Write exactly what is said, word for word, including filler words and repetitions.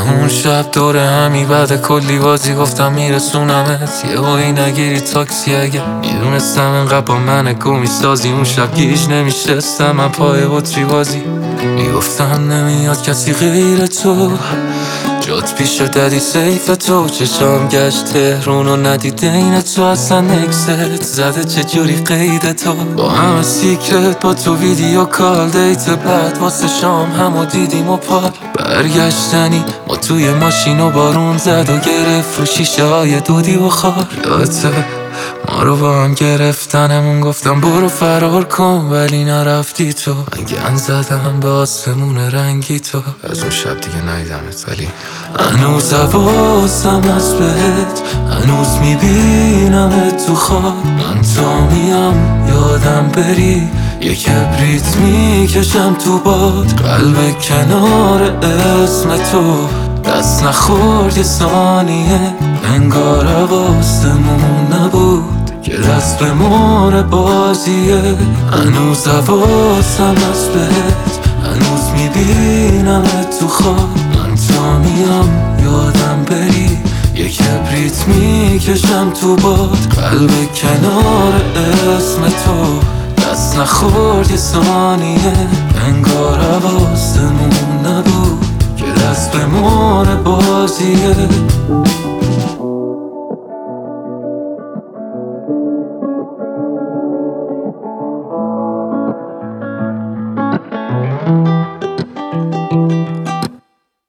همون شب دور همی بعد کلی بازی گفتم میرسونمت، یه هایی نگیری تاکسی اگه میدونستم انقدر با من گمی سازی. اون شب گیج نمیشستم من پای بطری بازی، میگفتم نمیاد کسی غیر تو، جات پیش دادی سیف تو. چشام گشت تهرون و ندید این تو اصلا نکست زده چجوری قید تو. با همه سیکرت با تو ویدیو کال دیت بعد واسه شام همو دیدیم و پار برگشتنی ما توی ماشین و بارون زد و گرفت رو شیشه های دودی و خار. یادته ما رو با هم گرفتنمون گفتم برو فرار کن ولی نرفتی تو. من گن زدم به آسمون رنگی تو، از اون شب دیگه ندیدمت ولی هنوز حواسم از بهت، هنوز میبینمت تو خواب. من تا میام یادم بری یه کبریت میکشم تو باد، قلب کنار اسم تو دست نخورد یه ثانیه، انگار حواسمون نبود که دست به مور بازیه. هنوز حواسم از بهت، هنوز میبینمت تو خواب. من تا میام یادم بری یه کبریت میکشم تو باد، قلب کنار اسم تو دست نخورد یه ثانیه، انگار حواسمون نبود که دست به مور بازیه.